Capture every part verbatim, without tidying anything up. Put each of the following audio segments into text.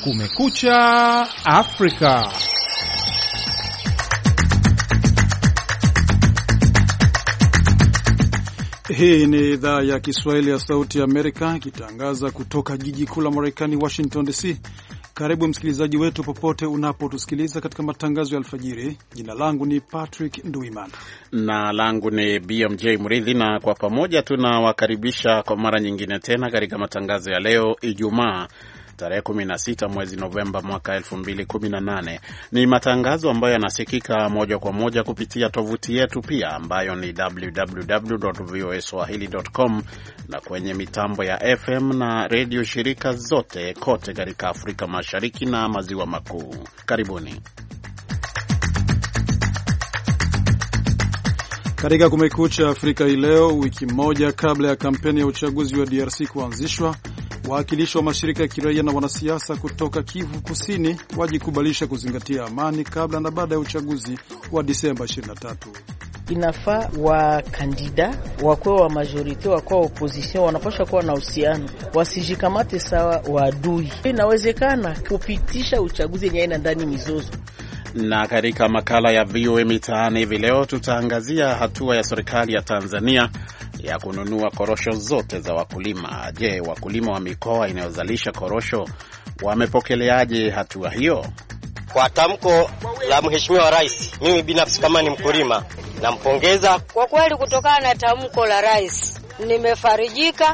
Kumekucha Afrika. Hii ni idhaa ya Kiswahili ya Sauti ya Amerika ikitangaza kutoka jiji kuu la Marekani, Washington D C. Karibu msikilizaji wetu popote unapotusikiliza katika matangazo ya alfajiri. Jina langu ni Patrick Nduimana na langu ni B M J Mridhi, na kwa pamoja tunawakaribisha kwa mara nyingine tena katika matangazo ya leo Ijumaa tarehe kumi na sita mwezi Novemba mwaka elfu mbili kumi na nane. Ni matangazo ambayo yanasikika moja kwa moja kupitia tovuti yetu pia ambayo ni double-u double-u double-u dot voa swahili dot com na kwenye mitambo ya F M na redio shirika zote kote katika Afrika Mashariki na Maziwa Makuu. Karibuni. Katika Kumekucha Afrika hii leo, wiki moja kabla ya kampeni ya uchaguzi wa D R C kuanzishwa, wawakilishi wa mashirika ya kiraia na wanasiasa kutoka Kivu Kusini wajikubalisha kuzingatia amani kabla na baada ya uchaguzi wa Disemba ishirini na tatu. Inafaa wa kandida wakuwa wa majority, wakuwa opposition, wanapaswa kuwa na uhusiano, wasijikamate sawa waadui. Inawezekana kupitisha uchaguzi yenye ina ndani mizozo. Na katika makala ya V O A Mitaani hivi leo tutaangazia hatua ya serikali ya Tanzania ya kununua korosho zote za wakulima. Je, wakulima wa mikoa inayozalisha korosho wamepokeleaje hatua hiyo? Kwa tamko la Mheshimiwa Rais, mimi binafsi kama ni mkulima nampongeza kwa kweli. Kutokana na tamko la Rais nimefarijika.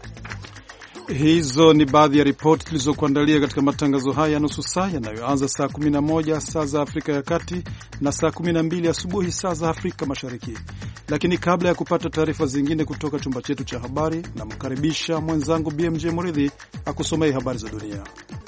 Hizo ni baadhi ya ripoti tulizokuandalia katika matangazo haya nusu saa yanayoanza saa kumi na moja saa za Afrika ya Kati na saa kumi na mbili asubuhi saa za Afrika Mashariki. Lakini kabla ya kupata taarifa zingine kutoka chumba chetu cha habari, namkaribisha mwenzangu B M J Muridhi akusomee habari za dunia.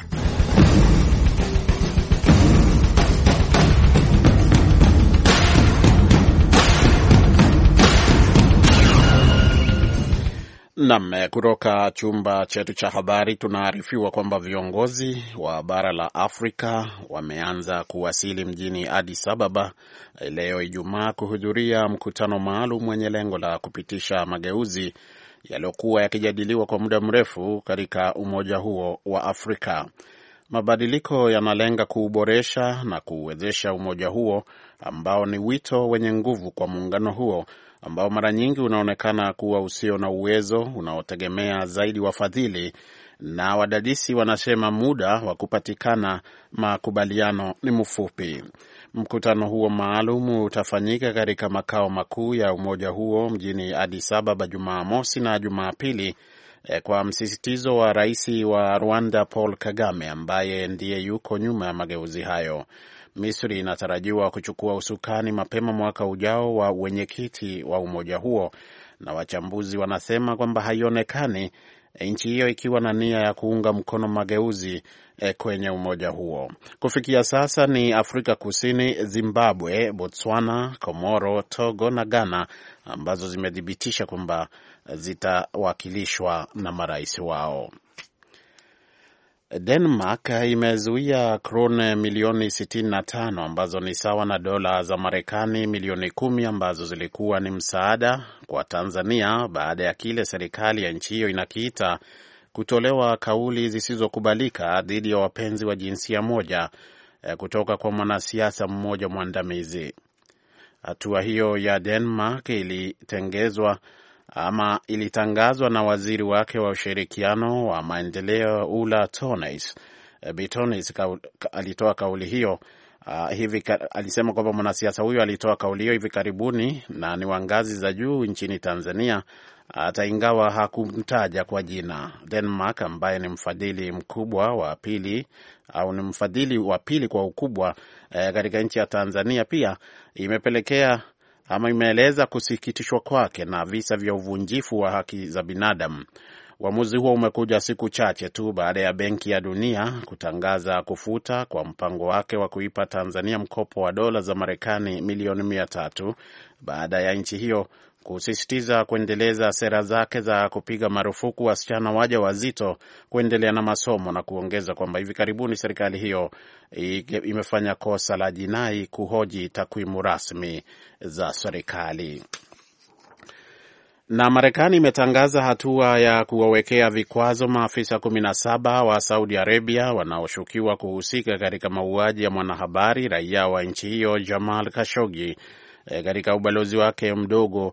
Naam, kutoka chumba chetu cha habari tunaarifiwa kwamba viongozi wa bara la Afrika wameanza kuwasili mjini Addis Ababa leo Ijumaa kuhudhuria mkutano maalum wenye lengo la kupitisha mageuzi yaliyokuwa yakijadiliwa kwa muda mrefu katika umoja huo wa Afrika. Mabadiliko yanalenga kuuboresha na kuuwezesha umoja huo ambao ni wito wenye nguvu kwa muungano huo ambao mara nyingi unaonekana kuwa usio na uwezo, unaotegemea zaidi wafadhili, na wadadisi wanasema muda wa kupatikana makubaliano ni mfupi. Mkutano huo maalum utafanyika katika makao makuu ya umoja huo mjini Addis Ababa Jumamosi na Jumapili kwa msisitizo wa rais wa Rwanda Paul Kagame ambaye ndiye yuko nyuma ya mageuzi hayo. Misri inatarajiwa kuchukua usukani mapema mwaka ujao wa wenyekiti wa umoja huo, na wachambuzi wanasema kwamba haionekani nchi hiyo ikiwa na nia ya kuunga mkono mageuzi kwenye umoja huo. Kufikia sasa ni Afrika Kusini, Zimbabwe, Botswana, Komoro, Togo na Ghana ambazo zimethibitisha kwamba zitawakilishwa na marais wao. Denmark imezuia krone milioni sitini na tano ambazo ni sawa na dola za Marekani milioni kumi ambazo zilikuwa ni msaada kwa Tanzania baada ya kile serikali ya nchi hiyo inakiita kutolewa kauli zisizokubalika dhidi ya wapenzi wa jinsia moja kutoka kwa mwanasiasa mmoja mwandamizi. Hatua hiyo ya Denmark ilitengezwa ama ilitangazwa na waziri wake wa ushirikiano wa maendeleo Ulla Tornaes. Tornaes alitoa kauli hiyo uh, hivi alisema kwamba mwanasiasa huyo alitoa kauli hiyo hivi karibuni na ni wa ngazi za juu nchini Tanzania, hata ingawa hakumtaja kwa jina. Denmark ambaye ni mfadhili mkubwa wa pili au ni mfadhili wa pili kwa ukubwa eh, katika nchi ya Tanzania pia imepelekea ama imeeleza kusikitishwa kwake na visa vya uvunjifu wa haki za binadamu. Uamuzi huo umekuja siku chache tu baada ya Benki ya Dunia kutangaza kufuta kwa mpango wake wa kuipa Tanzania mkopo wa dola za Marekani milioni mia tatu baada ya nchi hiyo kusisitiza kuendeleza sera zake za kupiga marufuku wasichana waja wazito kuendelea na masomo, na kuongeza kwamba hivi karibuni serikali hiyo imefanya kosa la jinai kuhoji takwimu rasmi za serikali. Na Marekani imetangaza hatua ya kuwawekea vikwazo maafisa kumi na saba wa Saudi Arabia wanaoshukiwa kuhusika katika mauaji ya mwanahabari raia wa nchi hiyo Jamal Khashoggi katika ubalozi wake mdogo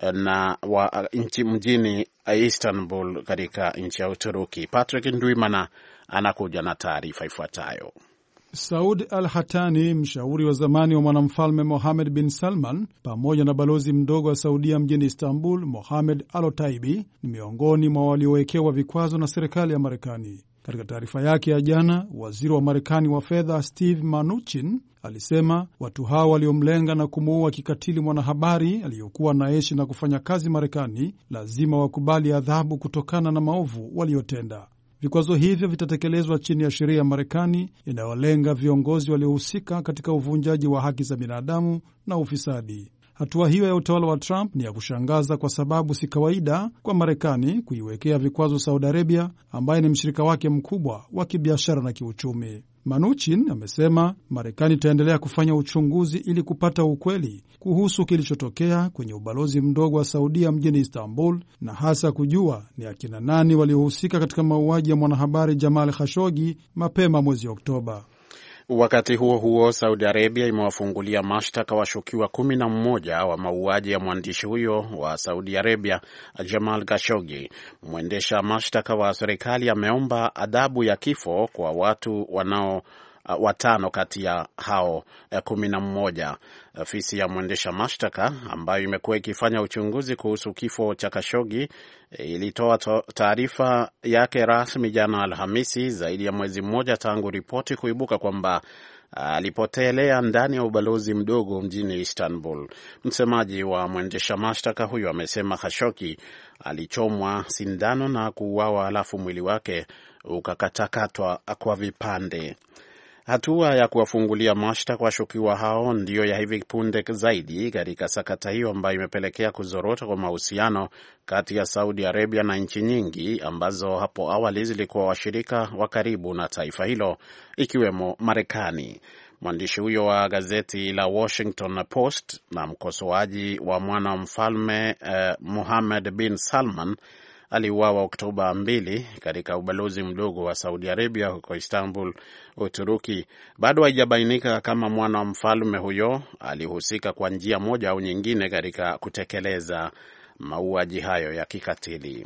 na wa nchi mjini Istanbul katika nchi ya Uturuki. Patrick Ndwimana anakuja na taarifa ifuatayo. Saud Al-Hatani, mshauri wa zamani wa mwanamfalme Mohammed bin Salman, pamoja na balozi mdogo wa Saudia mjini Istanbul, Mohammed Al-Otaibi, ni miongoni mwa waliowekewa vikwazo na serikali ya Marekani. Katika taarifa yake ya jana, waziri wa Marekani wa fedha Steve Mnuchin alisema watu hao waliomlenga na kumuua kikatili mwanahabari aliyokuwa anaishi na kufanya kazi Marekani lazima wakubali adhabu kutokana na maovu waliotenda. Vikwazo hivyo vitatekelezwa chini ya sheria ya Marekani inayolenga viongozi waliohusika katika uvunjaji wa haki za binadamu na ufisadi. Hatua hiyo ya utawala wa Trump ni ya kushangaza kwa sababu si kawaida kwa Marekani kuiwekea vikwazo Saudi Arabia ambaye ni mshirika wake mkubwa wa kibiashara na kiuchumi. Mnuchin amesema Marekani itaendelea kufanya uchunguzi ili kupata ukweli kuhusu kilichotokea kwenye ubalozi mdogo wa Saudia mjini Istanbul na hasa kujua ni akina nani waliohusika katika mauaji ya mwanahabari Jamal Khashoggi mapema mwezi Oktoba. Wakati huo huo, Saudi Arabia imewafungulia mashtaka washukiwa kumi na mmoja wa mauaji ya mwandishi huyo wa Saudi Arabia Jamal Khashoggi. Mwendesha mashtaka wa serikali ameomba adhabu ya kifo kwa watu wanao Uh, watano kati ya hao uh, kumi na mmoja. Ofisi ya mwendesha mashtaka ambayo imekuwa ikifanya uchunguzi kuhusu kifo cha Khashoggi ilitoa taarifa yake rasmi jana Alhamisi, zaidi ya mwezi mmoja tangu ripoti kuibuka kwamba alipotelea uh, ndani ya ubalozi mdogo mjini Istanbul. Msemaji wa mwendesha mashtaka huyo amesema Khashoggi alichomwa sindano na kuuawa, alafu mwili wake ukakatakatwa kwa vipande. Hatua ya kuwafungulia mashtaka washukiwa hao ndiyo ya hivi punde zaidi katika sakata hiyo ambayo imepelekea kuzorota kwa mahusiano kati ya Saudi Arabia na nchi nyingi ambazo hapo awali zilikuwa washirika wa karibu na taifa hilo ikiwemo Marekani. Mwandishi huyo wa gazeti la Washington Post na mkosoaji wa mwana mfalme eh, Mohammed bin Salman aliuawa Oktoba mbili katika ubalozi mdogo wa Saudi Arabia huko Istanbul, Uturuki. Bado haijabainika kama mwana wa mfalme huyo alihusika kwa njia moja au nyingine katika kutekeleza mauaji hayo ya kikatili.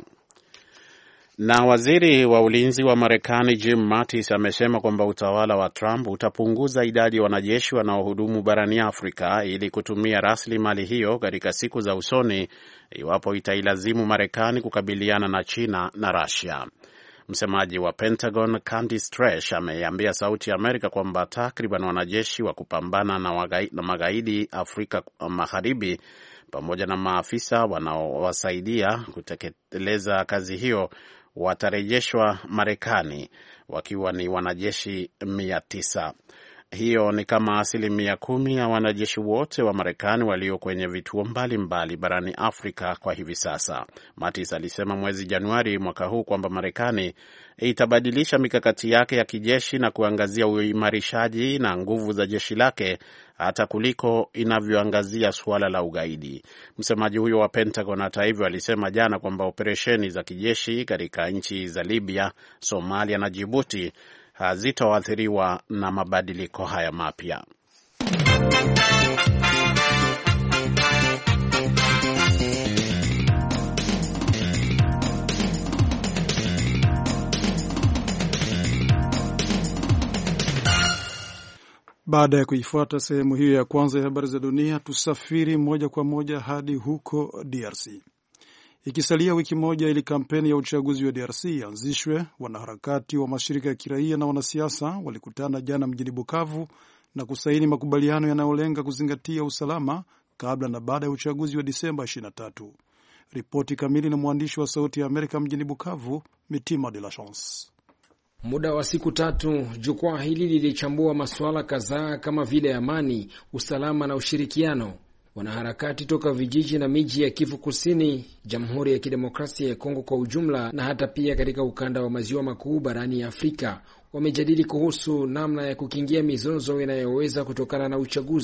Na waziri wa ulinzi wa Marekani Jim Mattis amesema kwamba utawala wa Trump utapunguza idadi ya wanajeshi wanaohudumu barani Afrika ili kutumia rasilimali hiyo katika siku za usoni iwapo itailazimu Marekani kukabiliana na China na Russia. Msemaji wa Pentagon Candice Stresh ameambia Sauti ya Amerika kwamba takriban wanajeshi wa kupambana na, wagai, na magaidi Afrika Magharibi pamoja na maafisa wanaowasaidia kutekeleza kazi hiyo watarejeshwa Marekani wakiwa ni wanajeshi mia tisa. Hiyo ni kama asilimia kumi ya wanajeshi wote wa Marekani walio kwenye vituo mbalimbali barani Afrika kwa hivi sasa. Mattis alisema mwezi Januari mwaka huu kwamba Marekani itabadilisha mikakati yake ya kijeshi na kuangazia uimarishaji na nguvu za jeshi lake hata kuliko inavyoangazia suala la ugaidi. Msemaji huyo wa Pentagon hata hivyo alisema jana kwamba operesheni za kijeshi katika nchi za Libya, Somalia na Djibouti hazitoathiriwa na mabadiliko haya mapya. Baada ya kuifuata sehemu hiyo ya kwanza ya habari za dunia, tusafiri moja kwa moja hadi huko D R C. Ikisalia wiki moja ili kampeni ya uchaguzi wa D R C ianzishwe, wanaharakati wa mashirika ya kiraia na wanasiasa walikutana jana mjini Bukavu na kusaini makubaliano yanayolenga kuzingatia usalama kabla na baada ya uchaguzi wa Disemba ishirini na tatu. Ripoti kamili na mwandishi wa Sauti ya Amerika mjini Bukavu, Mitima de la Chance. Muda wa siku tatu, jukwaa hili lilichambua masuala kadhaa kama vile amani, usalama na ushirikiano. Wanaharakati toka vijiji na miji ya Kivu Kusini, Jamhuri ya Kidemokrasia ya Kongo kwa ujumla na hata pia katika ukanda wa maziwa makuu barani ya Afrika wamejadili kuhusu namna ya kukingia mizozo inayoweza kutokana na uchaguzi.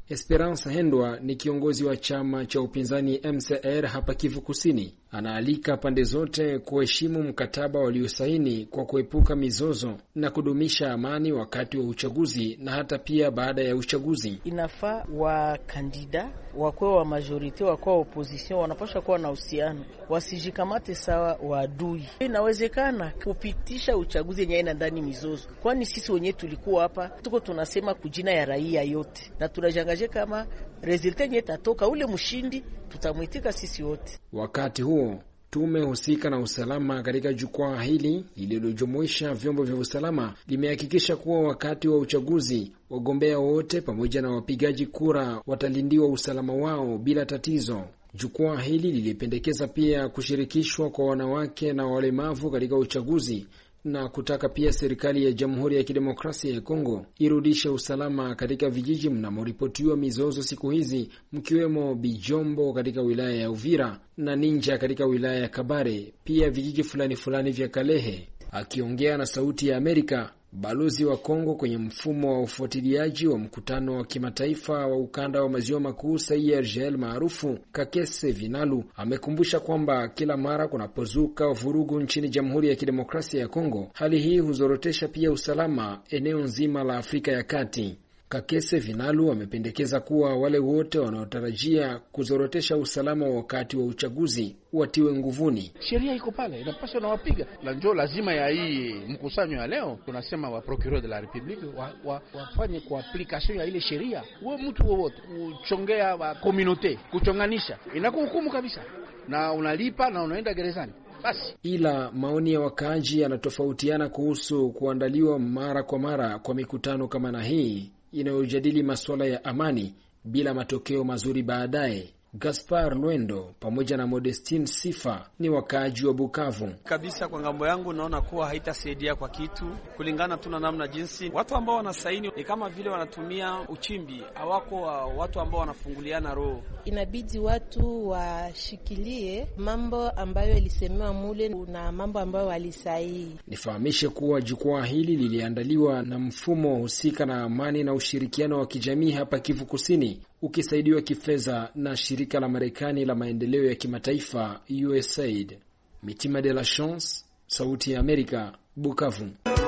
Esperance Hendwa ni kiongozi wa chama cha upinzani M C R hapa Kivu Kusini. Anaalika pande zote kuheshimu mkataba waliosaini kwa kuepuka mizozo na kudumisha amani wakati wa uchaguzi na hata pia baada ya uchaguzi. Inafaa wa kandida wakwe wa majorite wakwe wa opposition wanapaswa kuwa na uhusiano, wasijikamate sawa wa adui. Inawezekana kupitisha uchaguzi yenye ina ndani mizozo, kwani sisi wenyewe tulikuwa hapa tuko tunasema kujina ya raia yote na tunajangaje kama resulta yenye tatoka ule mshindi tutamwitika sisi wote. Wakati huo tume husika na usalama katika jukwaa hili lililojumuisha vyombo vya usalama limehakikisha kuwa wakati wa uchaguzi wagombea wote pamoja na wapigaji kura watalindiwa usalama wao bila tatizo. Jukwaa hili lilipendekeza pia kushirikishwa kwa wanawake na walemavu katika uchaguzi na kutaka pia serikali ya Jamhuri ya Kidemokrasia ya Kongo irudishe usalama katika vijiji mnamoripotiwa mizozo siku hizi, mkiwemo Bijombo katika wilaya ya Uvira na Ninja katika wilaya ya Kabare, pia vijiji fulani fulani vya Kalehe. Akiongea na Sauti ya Amerika, balozi wa Kongo kwenye mfumo wa ufuatiliaji wa mkutano wa kimataifa wa ukanda wa maziwa makuu C I R G L maarufu Kakese Vinalu amekumbusha kwamba kila mara kunapozuka vurugu nchini Jamhuri ya Kidemokrasia ya Kongo, hali hii huzorotesha pia usalama eneo nzima la Afrika ya Kati. Kakese Vinalu amependekeza kuwa wale wote wanaotarajia kuzorotesha usalama wakati wa uchaguzi watiwe nguvuni. Sheria iko pale, inapaswa na wapiga. La njoo lazima ya hii mkusanyo ya leo tunasema wa procureur de la République wa, wa, wafanye kwa application ya ile sheria. Wewe mtu wowote kuchongea wa community, kuchonganisha inakuhukumu kabisa na unalipa na unaenda gerezani. Basi. Ila maoni ya wakaaji yanatofautiana kuhusu kuandaliwa mara kwa mara kwa mikutano kama na hii inayojadili masuala ya amani bila matokeo mazuri baadaye. Gaspar Nwendo pamoja na Modestine Sifa ni wakaaji wa Bukavu. Kabisa kwa ngambo yangu naona kuwa haitasaidia kwa kitu, kulingana tuna namna jinsi watu ambao wanasaini ni kama vile wanatumia uchimbi, hawako watu ambao wanafunguliana roho. Inabidi watu washikilie mambo ambayo ilisemewa mule na mambo ambayo walisaini. Nifahamishe kuwa jukwaa hili liliandaliwa na mfumo husika na amani na ushirikiano wa kijamii hapa Kivu Kusini, ukisaidiwa kifedha na shirika la Marekani la maendeleo ya kimataifa U S A I D. Mitima de la Chance, Sauti ya Amerika, Bukavu.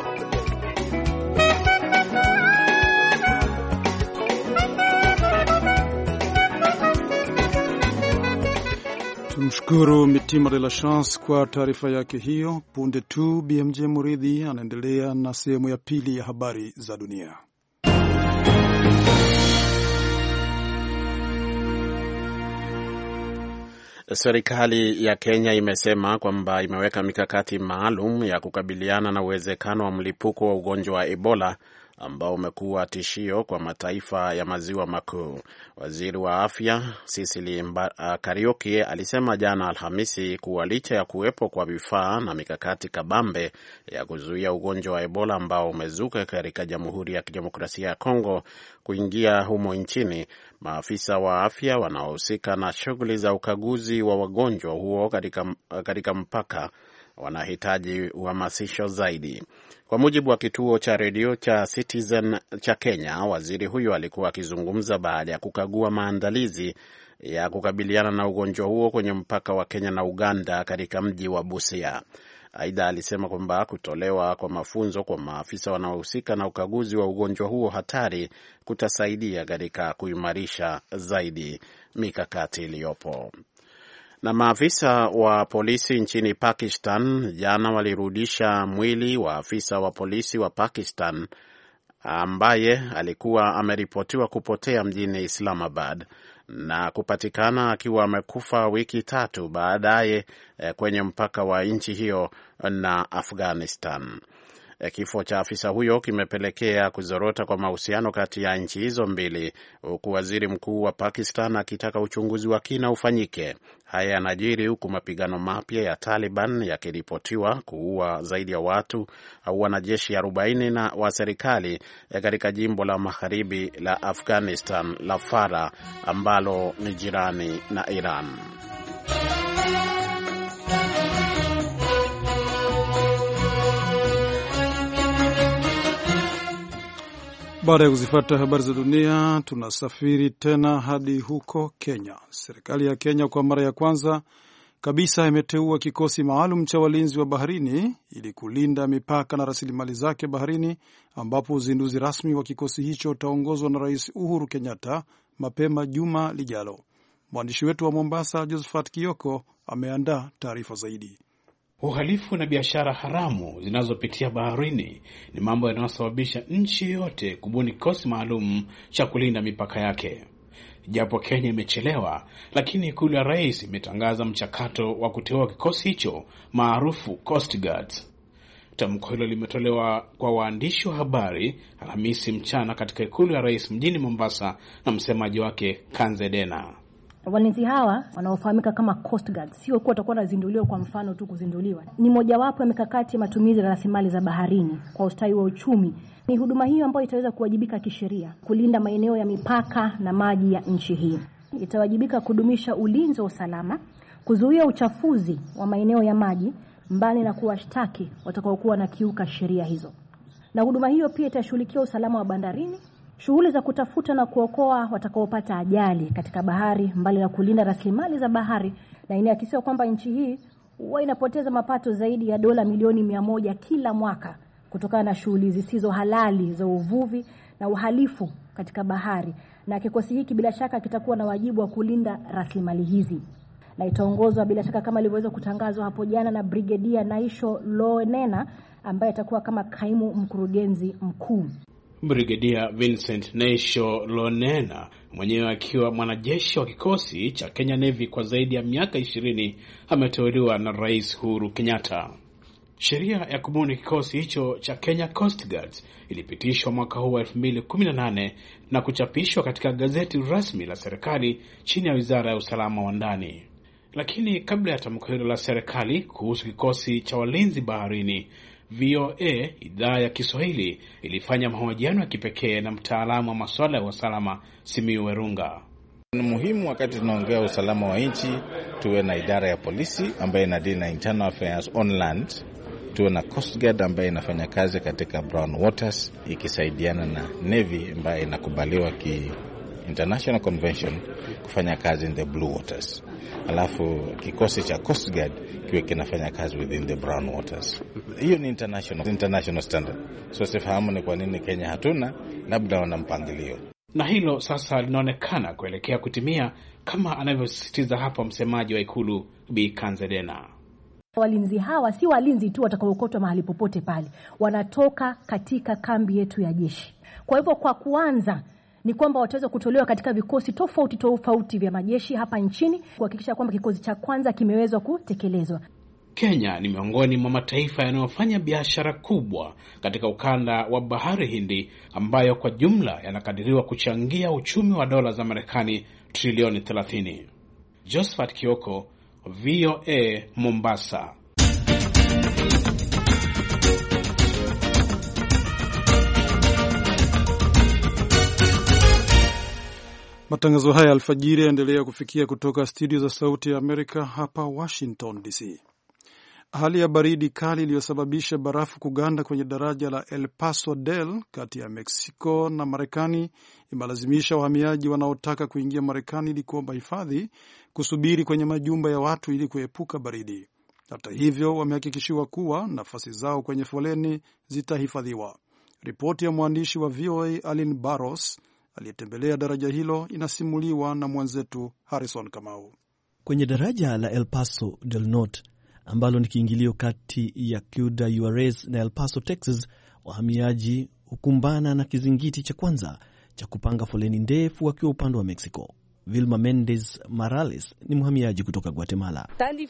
Tumshukuru Mitima de la Chance kwa taarifa yake hiyo. Punde tu B M J Muridhi anaendelea na sehemu ya pili ya habari za dunia. Serikali ya Kenya imesema kwamba imeweka mikakati maalum ya kukabiliana na uwezekano wa mlipuko wa ugonjwa wa Ebola ambao umekuwa tishio kwa mataifa ya maziwa makuu. Waziri wa afya Cecily Kariuki alisema jana Alhamisi kuwa licha ya kuwepo kwa vifaa na mikakati kabambe ya kuzuia ugonjwa wa Ebola ambao umezuka katika Jamhuri ya Kidemokrasia ya Kongo kuingia humo nchini, maafisa wa afya wanaohusika na shughuli za ukaguzi wa wagonjwa huo katika, katika mpaka wanahitaji uhamasisho zaidi. Kwa mujibu wa kituo cha redio cha Citizen cha Kenya, waziri huyo alikuwa akizungumza baada ya kukagua maandalizi ya kukabiliana na ugonjwa huo kwenye mpaka wa Kenya na Uganda katika mji wa Busia. Aidha, alisema kwamba kutolewa kwa mafunzo kwa maafisa wanaohusika na ukaguzi wa ugonjwa huo hatari kutasaidia katika kuimarisha zaidi mikakati iliyopo. Na maafisa wa polisi nchini Pakistan jana walirudisha mwili wa afisa wa polisi wa Pakistan ambaye alikuwa ameripotiwa kupotea mjini Islamabad na kupatikana akiwa amekufa wiki tatu baadaye kwenye mpaka wa nchi hiyo na Afghanistan. Kifo cha afisa huyo kimepelekea kuzorota kwa mahusiano kati ya nchi hizo mbili, huku waziri mkuu wa Pakistan akitaka uchunguzi wa kina ufanyike. Haya yanajiri huku mapigano mapya ya Taliban yakiripotiwa kuua zaidi ya watu au wanajeshi arobaini na wa serikali katika jimbo la magharibi la Afghanistan la Farah ambalo ni jirani na Iran. Baada ya kuzifuata habari za dunia, tunasafiri tena hadi huko Kenya. Serikali ya Kenya kwa mara ya kwanza kabisa imeteua kikosi maalum cha walinzi wa baharini ili kulinda mipaka na rasilimali zake baharini, ambapo uzinduzi rasmi wa kikosi hicho utaongozwa na Rais Uhuru Kenyatta mapema juma lijalo. Mwandishi wetu wa Mombasa, Josephat Kioko, ameandaa taarifa zaidi. Uhalifu na biashara haramu zinazopitia baharini ni mambo yanayosababisha nchi yote kubuni kikosi maalum cha kulinda mipaka yake. Japo Kenya imechelewa, lakini ikulu ya rais imetangaza mchakato wa kuteua kikosi hicho maarufu Coast Guard. Tamko hilo limetolewa kwa waandishi wa habari Alhamisi mchana katika ikulu ya rais mjini Mombasa na msemaji wake Kanze Dena. Walinzi hawa wanaofahamika kama Coast Guard sio kwa watakuwa wazinduliwa kwa mfano tu kuzinduliwa. Ni mojawapo ya mikakati ya matumizi ya rasilimali za baharini kwa ustawi wa uchumi. Ni huduma hiyo ambayo itaweza kuwajibika kisheria kulinda maeneo ya mipaka na maji ya nchi hii. Itawajibika kudumisha ulinzi wa usalama, kuzuia uchafuzi wa maeneo ya maji, mbali na kuwashtaki watakaokuwa na kiuka sheria hizo. Na huduma hiyo pia itashughulikia usalama wa bandarini, shughuli za kutafuta na kuokoa watakaopata ajali katika bahari, mbali na kulinda rasilimali za bahari. Na inahakisiwa kwamba nchi hii huwa inapoteza mapato zaidi ya dola milioni mia moja kila mwaka kutokana na shughuli zisizo halali za uvuvi na uhalifu katika bahari. Na kikosi hiki bila shaka kitakuwa na wajibu wa kulinda rasilimali hizi. Na itaongozwa bila shaka kama ilivyoweza kutangazwa hapo jana na Brigedia Naisho Lonena ambaye atakuwa kama kaimu mkurugenzi mkuu. Brigedia Vincent Naisho Lonena, mwenyewe akiwa mwanajeshi wa kikosi cha Kenya Navy kwa zaidi ya miaka ishirini, ameteuliwa na Rais Uhuru Kenyatta. Sheria ya kubuni kikosi hicho cha Kenya Coast Guard ilipitishwa mwaka huu wa elfu mbili kumi na nane na kuchapishwa katika gazeti rasmi la serikali chini ya Wizara ya Usalama wa Ndani. Lakini kabla ya tamko hilo la serikali kuhusu kikosi cha walinzi baharini, V O A idhaa ya Kiswahili ilifanya mahojiano ya kipekee na mtaalamu wa masuala ya usalama Simiyu Werunga. Ni muhimu wakati tunaongea usalama wa nchi tuwe na idara ya polisi ambayo inadili na internal affairs on land, tuwe na Coast Guard ambayo inafanya kazi katika brown waters ikisaidiana na Navy ambayo inakubaliwa ki international convention kufanya kazi in the blue waters. Alafu kikosi cha Coast Guard kiwe kinafanya kazi within the brown waters. Hiyo ni international international standard. So sifahamu ni kwa nini Kenya hatuna, labda wana mpangilio. Na hilo sasa linaonekana kuelekea kutimia kama anavyosisitiza hapa msemaji wa ikulu Bi Kanze Dena. Walinzi hawa si walinzi tu watakaokotwa mahali popote pale. Wanatoka katika kambi yetu ya jeshi. Kwa hivyo kwa kuanza ni kwamba wataweza kutolewa katika vikosi tofauti tofauti vya majeshi hapa nchini kuhakikisha kwamba kikosi cha kwanza kimeweza kutekelezwa. Kenya ni miongoni mwa mataifa yanayofanya biashara kubwa katika ukanda wa Bahari Hindi ambayo kwa jumla yanakadiriwa kuchangia uchumi wa dola za Marekani trilioni thelathini. Josephat Kioko, V O A, Mombasa. Matangazo haya alfajiri yaendelea kufikia kutoka studio za Sauti ya Amerika hapa Washington D C. Hali ya baridi kali iliyosababisha barafu kuganda kwenye daraja la El Paso Del kati ya Mexico na Marekani imelazimisha wahamiaji wanaotaka kuingia Marekani ili kuomba hifadhi kusubiri kwenye majumba ya watu ili kuepuka baridi. Hata hivyo, wamehakikishiwa kuwa nafasi zao kwenye foleni zitahifadhiwa. Ripoti ya mwandishi wa V O A Alin Barros aliyetembelea daraja hilo inasimuliwa na mwenzetu Harrison Kamau. Kwenye daraja la El Paso del Norte ambalo ni kiingilio kati ya Ciudad Juarez na El Paso, Texas, wahamiaji hukumbana na kizingiti cha kwanza cha kupanga foleni ndefu wakiwa upande wa Mexico. Vilma Mendez Morales ni mhamiaji kutoka Guatemala.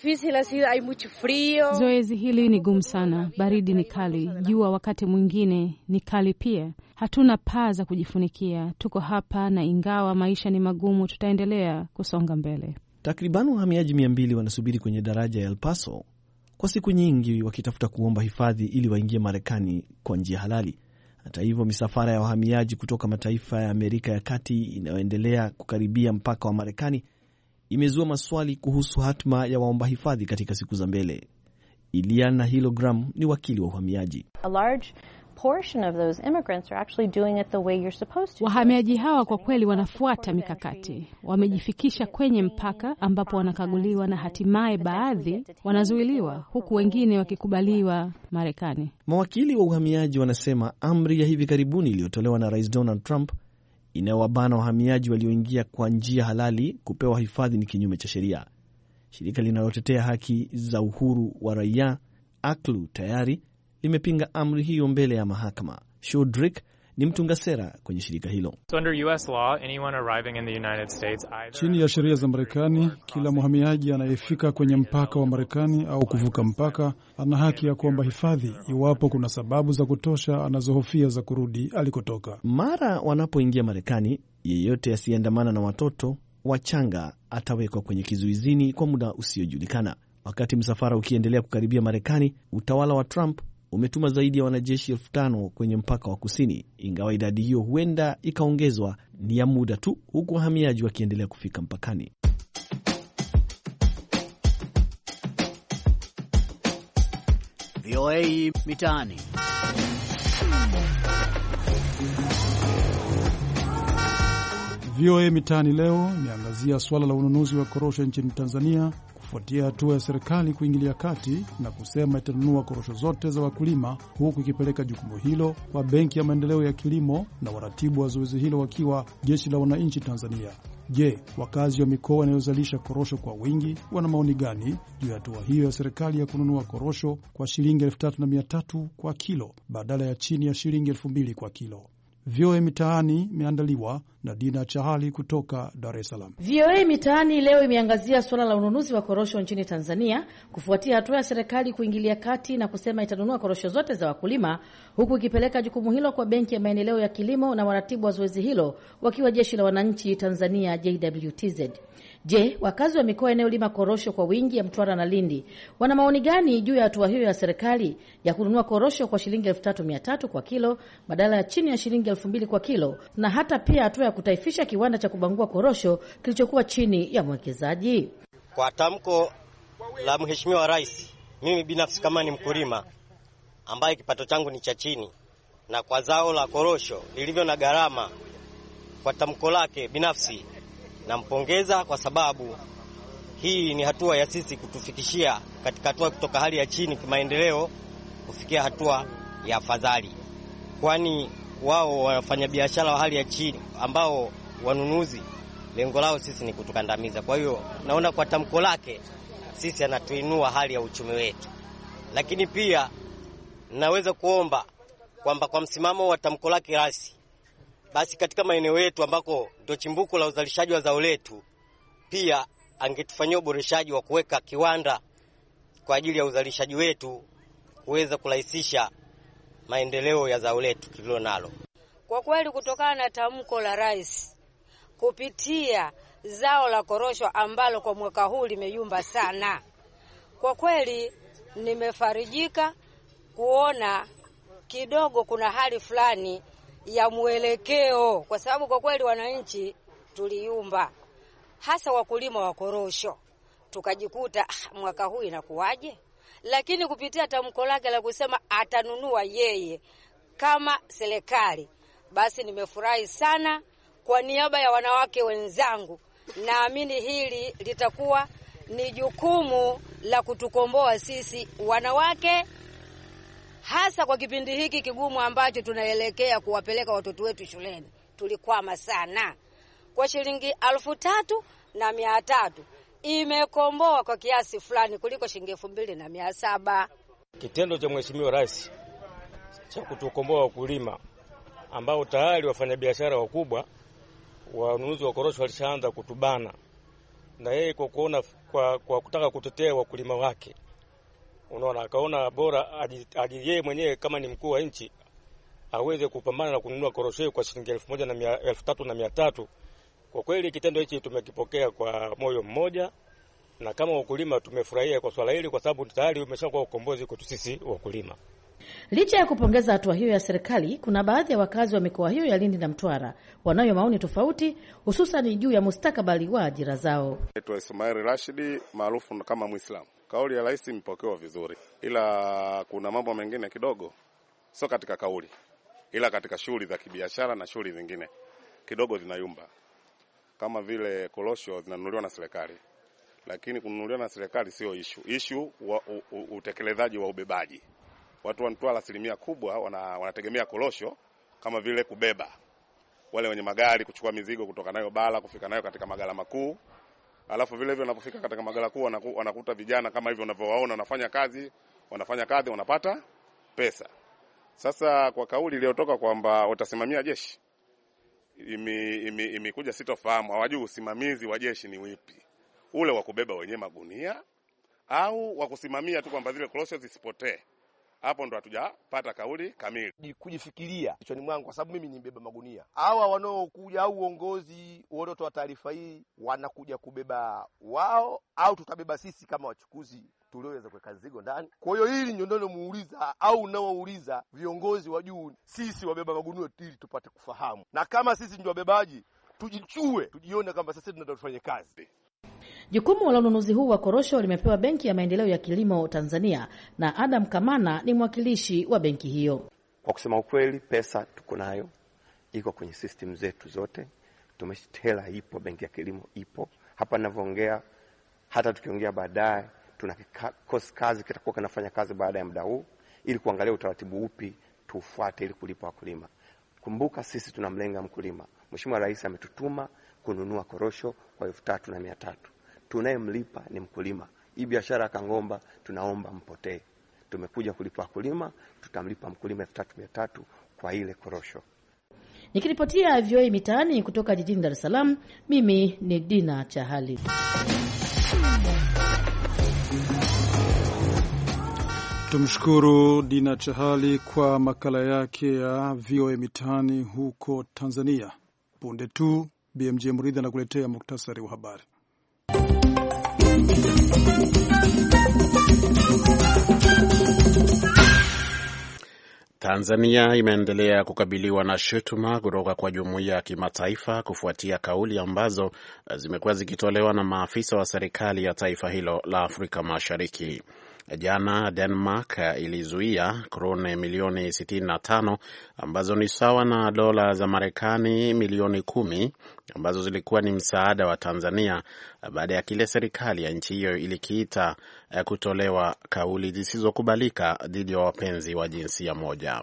Zoezi hili ni gumu sana, baridi ni kali, jua wakati mwingine ni kali pia. Hatuna paa za kujifunikia, tuko hapa na ingawa maisha ni magumu tutaendelea kusonga mbele. Takriban wahamiaji mia mbili wanasubiri kwenye daraja ya El Paso kwa siku nyingi wakitafuta kuomba hifadhi ili waingie Marekani kwa njia halali. Hata hivyo, misafara ya wahamiaji kutoka mataifa ya Amerika ya Kati inayoendelea kukaribia mpaka wa Marekani imezua maswali kuhusu hatma ya waomba hifadhi katika siku za mbele. Iliana Hilogram ni wakili wa uhamiaji. A large portion of those immigrants are actually doing it the way you're supposed to. Wahamiaji hawa kwa kweli wanafuata mikakati. Wamejifikisha kwenye mpaka ambapo wanakaguliwa na hatimaye baadhi wanazuiliwa huku wengine wakikubaliwa Marekani. Mawakili wa uhamiaji wanasema amri ya hivi karibuni iliyotolewa na Rais Donald Trump inayowabana wahamiaji walioingia kwa njia halali kupewa hifadhi ni kinyume cha sheria. Shirika linalotetea haki za uhuru wa raia A C L U tayari limepinga amri hiyo mbele ya mahakama. Shodrick ni mtunga sera kwenye shirika hilo. So under U S law, anyone arriving in the United States either... Chini ya sheria za Marekani, kila mhamiaji anayefika kwenye mpaka wa Marekani au kuvuka mpaka ana haki ya kuomba hifadhi iwapo kuna sababu za kutosha anazohofia za kurudi alikotoka. Mara wanapoingia Marekani, yeyote asiyeandamana na watoto wachanga atawekwa kwenye kizuizini kwa muda usiojulikana. Wakati msafara ukiendelea kukaribia Marekani, utawala wa Trump umetuma zaidi ya wanajeshi elfu tano kwenye mpaka wa kusini, ingawa idadi hiyo huenda ikaongezwa, ni ya muda tu, huku wahamiaji wakiendelea kufika mpakani. V O A Mitaani. V O A Mitaani leo imeangazia swala la ununuzi wa korosho nchini Tanzania kufuatia hatua ya serikali kuingilia kati na kusema itanunua korosho zote za wakulima, huku ikipeleka jukumu hilo kwa Benki ya Maendeleo ya Kilimo na waratibu wa zoezi hilo wakiwa Jeshi la Wananchi Tanzania. Je, wakazi wa mikoa inayozalisha korosho kwa wingi wana maoni gani juu ya hatua hiyo ya serikali ya kununua korosho kwa shilingi elfu tatu na mia tatu kwa kilo badala ya chini ya shilingi elfu mbili kwa kilo? V O A Mitaani imeandaliwa na Dina Chahali kutoka Dar es Salaam. V O A Mitaani leo imeangazia suala la ununuzi wa korosho nchini Tanzania kufuatia hatua ya serikali kuingilia kati na kusema itanunua korosho zote za wakulima, huku ikipeleka jukumu hilo kwa Benki ya Maendeleo ya Kilimo na waratibu wa zoezi hilo wakiwa Jeshi la Wananchi Tanzania J W T Z. Je, wakazi wa mikoa inayolima korosho kwa wingi ya Mtwara na Lindi wana maoni gani juu ya hatua hiyo ya serikali ya kununua korosho kwa shilingi elfu tatu na mia tatu kwa kilo badala ya chini ya shilingi elfu mbili kwa kilo, na hata pia hatua ya kutaifisha kiwanda cha kubangua korosho kilichokuwa chini ya mwekezaji? Kwa tamko la Mheshimiwa Rais, mimi binafsi kama ni mkulima ambaye kipato changu ni cha chini, na kwa zao la korosho lilivyo na gharama, kwa tamko lake binafsi nampongeza, kwa sababu hii ni hatua ya sisi kutufikishia katika hatua kutoka hali ya chini kimaendeleo kufikia hatua ya afadhali, kwani wao wafanya biashara wa hali ya chini ambao wanunuzi lengo lao sisi ni kutukandamiza. Kwa hiyo naona kwa tamko lake sisi anatuinua hali ya uchumi wetu, lakini pia naweza kuomba kwamba kwa msimamo wa tamko lake rasi, basi katika maeneo yetu ambako ndio chimbuko la uzalishaji wa zao letu, pia angetufanyia uboreshaji wa kuweka kiwanda kwa ajili ya uzalishaji wetu kuweza kurahisisha maendeleo ya zao letu kililo nalo. Kwa kweli, kutokana na tamko la rais kupitia zao la korosho ambalo kwa mwaka huu limeyumba sana, kwa kweli nimefarijika kuona kidogo kuna hali fulani ya mwelekeo, kwa sababu kwa kweli wananchi tuliumba, hasa wakulima wa korosho, tukajikuta ah, mwaka huu inakuwaje? Lakini kupitia tamko lake la kusema atanunua yeye kama serikali, basi nimefurahi sana. Kwa niaba ya wanawake wenzangu, naamini hili litakuwa ni jukumu la kutukomboa sisi wanawake, hasa kwa kipindi hiki kigumu ambacho tunaelekea kuwapeleka watoto wetu shuleni. Tulikwama sana. Kwa shilingi elfu tatu na mia tatu imekomboa kwa kiasi fulani kuliko shilingi elfu mbili na mia saba. Kitendo cha Mheshimiwa Rais cha kutukomboa wakulima ambao tayari wafanyabiashara wakubwa wanunuzi wa korosho walishaanza kutubana, na yeye kwa kuona kwa, kwa kutaka kutetea wakulima wake, unaona akaona bora ajili yeye mwenyewe kama ni mkuu wa nchi aweze kupambana na kununua korosho kwa shilingi elfu moja na elfu tatu na mia tatu. Kwa kweli kitendo hichi tumekipokea kwa moyo mmoja, na kama wakulima tumefurahia kwa swala hili, kwa sababu tayari umeshakuwa ukombozi kwetu sisi wakulima. Licha ya kupongeza hatua hiyo ya serikali, kuna baadhi ya wakazi wa mikoa hiyo ya Lindi na Mtwara wanayo maoni tofauti, hususan juu ya mustakabali wa ajira zao. Naitwa Ismail Rashidi maarufu kama Muislamu. Kauli ya rais imepokewa vizuri, ila kuna mambo mengine kidogo sio katika kauli, ila katika shughuli za kibiashara na shughuli zingine kidogo zinayumba. Kama vile korosho zinanunuliwa na serikali, lakini kununuliwa na serikali sio issue. Issue wa utekelezaji wa ubebaji. Watu wanatoa asilimia kubwa wana, wanategemea korosho kama vile kubeba. Wale wenye magari kuchukua mizigo kutoka nayo bara kufika nayo katika magala makuu. Alafu vile vile wanapofika katika magala kuu wanakuta vijana kama hivyo unavyowaona wanafanya kazi, wanafanya kazi wanapata pesa. Sasa kwa kauli iliyotoka kwamba watasimamia jeshi, imekuja imi, imi sitofahamu, hawajui usimamizi wa jeshi ni wipi. Ule wa kubeba wenyewe magunia au wa kusimamia tu kwamba zile korosho zisipotee. Hapo ndo hatujapata kauli kamili. Kujifikiria kichwani mwangu kwa sababu mimi ni mbeba magunia. Hawa wanaokuja au uongozi wanaotoa taarifa hii wanakuja kubeba wao au tutabeba sisi kama wachukuzi tulioweza kuweka zigo ndani. Kwa hiyo hili ndio ndio muuliza au naouliza viongozi wa juu, sisi wabeba magunia ili tupate kufahamu. Na kama sisi ndio wabebaji, tujichue, tujione kama sasa tunataka tufanye kazi. Jukumu la ununuzi huu wa korosho limepewa Benki ya Maendeleo ya Kilimo Tanzania na Adam Kamana ni mwakilishi wa benki hiyo. Kwa kusema ukweli, pesa tuko nayo, iko kwenye system zetu zote. Tumeshitela ipo, benki ya kilimo ipo. Hapa ninavyoongea, hata tukiongea baadaye, tuna kikosi kazi kitakuwa kinafanya kazi baada ya muda huu ili kuangalia utaratibu upi tufuate ili kulipa wakulima. Kumbuka sisi tunamlenga mkulima. Mheshimiwa Rais ametutuma kununua korosho kwa elfu tatu na mia tatu. Tunayemlipa ni mkulima. Hii biashara ya Kangomba tunaomba mpotee. Tumekuja kulipa wakulima, tutamlipa mkulima elfu tatu na mia tatu kwa ile korosho. Nikiripotia V O A mitaani kutoka jijini Dar es Salaam, mimi ni Dina Chahali. Tumshukuru Dina Chahali kwa makala yake ya V O A mitaani huko Tanzania. Punde tu B M J Mridhi anakuletea muktasari wa habari. Tanzania imeendelea kukabiliwa na shutuma kutoka kwa jumuiya ya kimataifa kufuatia kauli ambazo zimekuwa zikitolewa na maafisa wa serikali ya taifa hilo la Afrika Mashariki. Jana Denmark ilizuia krone milioni sitini na tano ambazo ni sawa na dola za Marekani milioni kumi ambazo zilikuwa ni msaada wa Tanzania baada ya kile serikali ya nchi hiyo ilikiita kutolewa kauli zisizokubalika dhidi ya wapenzi wa jinsia moja.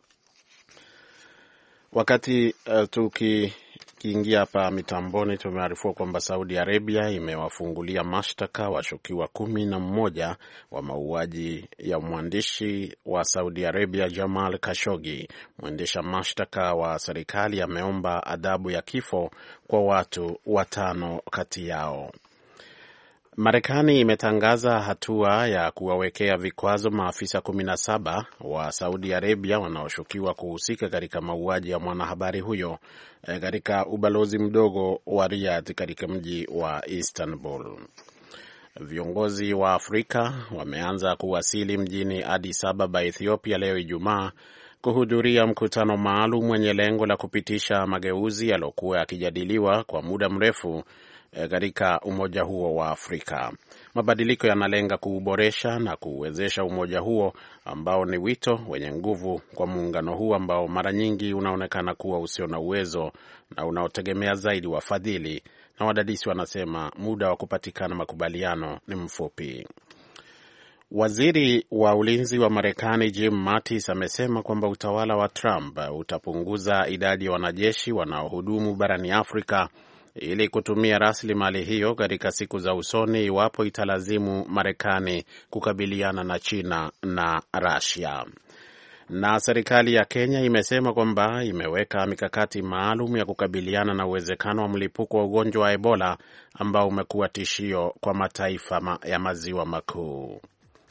Wakati uh, tuki kiingia hapa mitamboni, tumearifiwa kwamba Saudi Arabia imewafungulia mashtaka washukiwa kumi na mmoja wa mauaji ya mwandishi wa Saudi Arabia Jamal Khashoggi. Mwendesha mashtaka wa serikali ameomba adhabu ya kifo kwa watu watano kati yao. Marekani imetangaza hatua ya kuwawekea vikwazo maafisa kumi na saba wa Saudi Arabia wanaoshukiwa kuhusika katika mauaji ya mwanahabari huyo katika ubalozi mdogo wa Riyadh katika mji wa Istanbul. Viongozi wa Afrika wameanza kuwasili mjini Addis Ababa, Ethiopia leo Ijumaa kuhudhuria mkutano maalum wenye lengo la kupitisha mageuzi yaliyokuwa yakijadiliwa kwa muda mrefu katika umoja huo wa Afrika. Mabadiliko yanalenga kuuboresha na kuuwezesha umoja huo ambao ni wito wenye nguvu kwa muungano huu ambao mara nyingi unaonekana kuwa usio na uwezo na unaotegemea zaidi wafadhili, na wadadisi wanasema muda wa kupatikana makubaliano ni mfupi. Waziri wa ulinzi wa Marekani Jim Mattis amesema kwamba utawala wa Trump utapunguza idadi ya wanajeshi wanaohudumu barani Afrika ili kutumia rasilimali hiyo katika siku za usoni iwapo italazimu Marekani kukabiliana na China na Russia. Na serikali ya Kenya imesema kwamba imeweka mikakati maalum ya kukabiliana na uwezekano wa mlipuko wa ugonjwa wa Ebola ambao umekuwa tishio kwa mataifa ya maziwa makuu.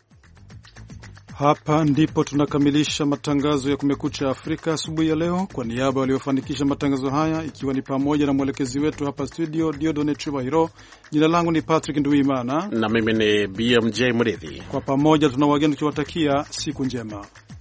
Hapa ndipo tunakamilisha matangazo ya Kumekucha Afrika asubuhi ya leo. Kwa niaba waliofanikisha matangazo haya, ikiwa ni pamoja na mwelekezi wetu hapa studio Diodone Chubahiro, jina langu ni Patrick Nduimana na mimi ni B M J Mridhi. Kwa pamoja tunawageni tukiwatakia siku njema.